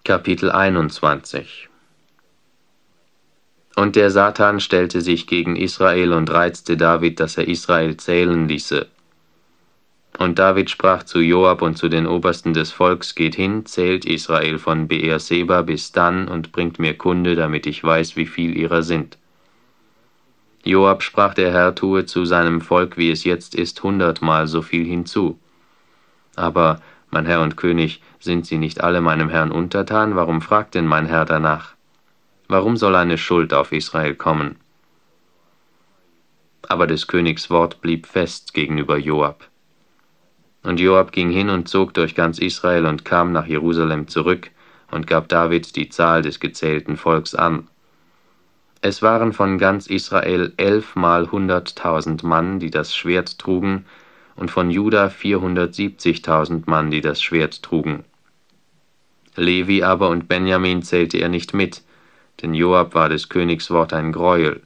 Kapitel 21. Und der Satan stellte sich gegen Israel und reizte David, dass er Israel zählen ließe. Und David sprach zu Joab und zu den Obersten des Volks: Geht hin, zählt Israel von Beerseba bis Dan und bringt mir Kunde, damit ich weiß, wie viel ihrer sind. Joab sprach: Der Herr tue zu seinem Volk, wie es jetzt ist, 100-mal so viel hinzu. Aber, mein Herr und König, sind sie nicht alle meinem Herrn untertan? Warum fragt denn mein Herr danach? Warum soll eine Schuld auf Israel kommen? Aber des Königs Wort blieb fest gegenüber Joab. Und Joab ging hin und zog durch ganz Israel und kam nach Jerusalem zurück und gab David die Zahl des gezählten Volks an. Es waren von ganz Israel 11 mal 100.000 Mann, die das Schwert trugen, und von Juda 470.000 Mann, die das Schwert trugen. Levi aber und Benjamin zählte er nicht mit, denn Joab war des Königs Wort ein Greuel.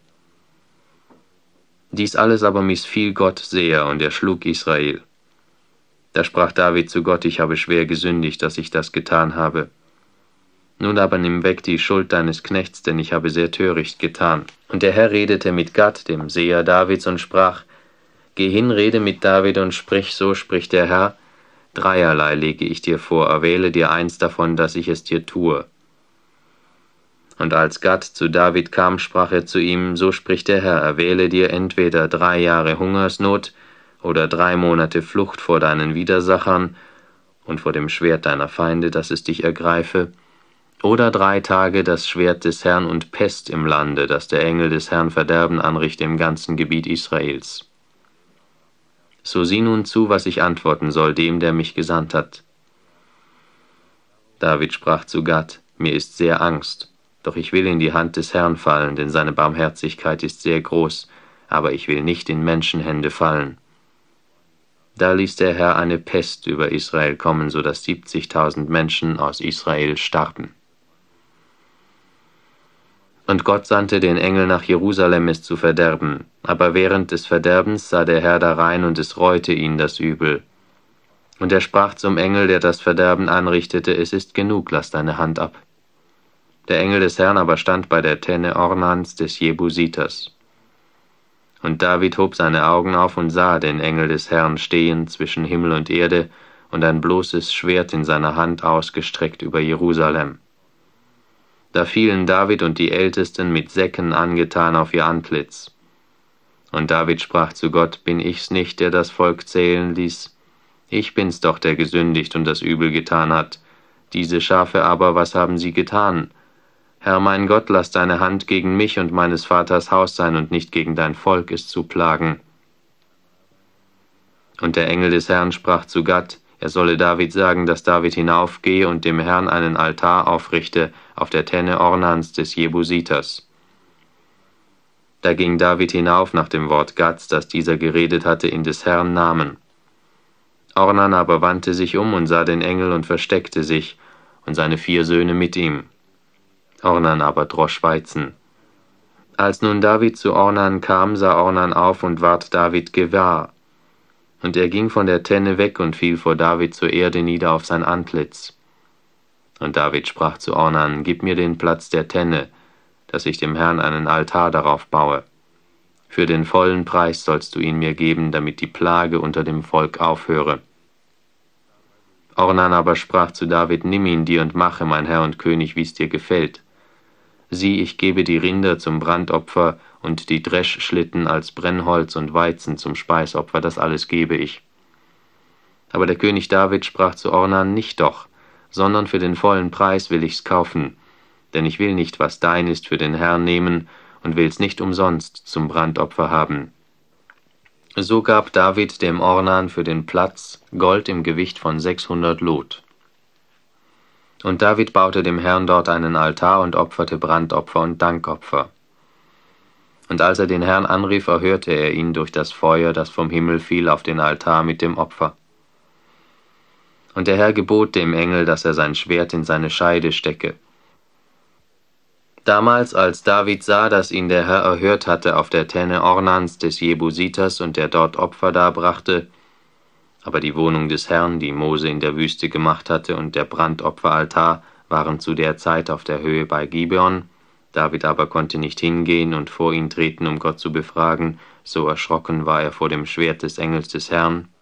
Dies alles aber missfiel Gott sehr, und er schlug Israel. Da sprach David zu Gott: Ich habe schwer gesündigt, dass ich das getan habe. Nun aber nimm weg die Schuld deines Knechts, denn ich habe sehr töricht getan. Und der Herr redete mit Gad, dem Seher Davids, und sprach: Geh hin, rede mit David und sprich, so spricht der Herr: Dreierlei lege ich dir vor, erwähle dir eins davon, dass ich es dir tue. Und als Gad zu David kam, sprach er zu ihm: So spricht der Herr, erwähle dir entweder 3 Jahre Hungersnot oder 3 Monate Flucht vor deinen Widersachern und vor dem Schwert deiner Feinde, dass es dich ergreife, oder 3 Tage das Schwert des Herrn und Pest im Lande, dass der Engel des Herrn Verderben anrichte im ganzen Gebiet Israels. So sieh nun zu, was ich antworten soll dem, der mich gesandt hat. David sprach zu Gad: Mir ist sehr Angst, doch ich will in die Hand des Herrn fallen, denn seine Barmherzigkeit ist sehr groß, aber ich will nicht in Menschenhände fallen. Da ließ der Herr eine Pest über Israel kommen, so dass 70.000 Menschen aus Israel starben. Und Gott sandte den Engel nach Jerusalem, es zu verderben. Aber während des Verderbens sah der Herr darein, und es reute ihn das Übel. Und er sprach zum Engel, der das Verderben anrichtete: Es ist genug, lass deine Hand ab. Der Engel des Herrn aber stand bei der Tenne Ornans des Jebusiters. Und David hob seine Augen auf und sah den Engel des Herrn stehen zwischen Himmel und Erde und ein bloßes Schwert in seiner Hand ausgestreckt über Jerusalem. Da fielen David und die Ältesten mit Säcken angetan auf ihr Antlitz. Und David sprach zu Gott: Bin ich's nicht, der das Volk zählen ließ? Ich bin's doch, der gesündigt und das Übel getan hat. Diese Schafe aber, was haben sie getan? Herr mein Gott, lass deine Hand gegen mich und meines Vaters Haus sein und nicht gegen dein Volk, es zu plagen. Und der Engel des Herrn sprach zu Gad, er solle David sagen, dass David hinaufgehe und dem Herrn einen Altar aufrichte auf der Tenne Ornans des Jebusiters. Da ging David hinauf nach dem Wort Gads, das dieser geredet hatte, in des Herrn Namen. Ornan aber wandte sich um und sah den Engel und versteckte sich, und seine 4 Söhne mit ihm. Ornan aber drosch Weizen. Als nun David zu Ornan kam, sah Ornan auf und ward David gewahr. Und er ging von der Tenne weg und fiel vor David zur Erde nieder auf sein Antlitz. Und David sprach zu Ornan: Gib mir den Platz der Tenne, dass ich dem Herrn einen Altar darauf baue. Für den vollen Preis sollst du ihn mir geben, damit die Plage unter dem Volk aufhöre. Ornan aber sprach zu David: Nimm ihn dir und mache, mein Herr und König, wie's dir gefällt. Sieh, ich gebe die Rinder zum Brandopfer und die Dreschschlitten als Brennholz und Weizen zum Speisopfer, das alles gebe ich. Aber der König David sprach zu Ornan: Nicht doch, sondern für den vollen Preis will ich's kaufen, denn ich will nicht, was dein ist, für den Herrn nehmen und will's nicht umsonst zum Brandopfer haben. So gab David dem Ornan für den Platz Gold im Gewicht von 600 Lot. Und David baute dem Herrn dort einen Altar und opferte Brandopfer und Dankopfer. Und als er den Herrn anrief, erhörte er ihn durch das Feuer, das vom Himmel fiel auf den Altar mit dem Opfer. Und der Herr gebot dem Engel, dass er sein Schwert in seine Scheide stecke. Damals, als David sah, dass ihn der Herr erhört hatte auf der Tenne Ornans des Jebusiters und der dort Opfer darbrachte, aber die Wohnung des Herrn, die Mose in der Wüste gemacht hatte, und der Brandopferaltar waren zu der Zeit auf der Höhe bei Gibeon. David aber konnte nicht hingehen und vor ihn treten, um Gott zu befragen, so erschrocken war er vor dem Schwert des Engels des Herrn.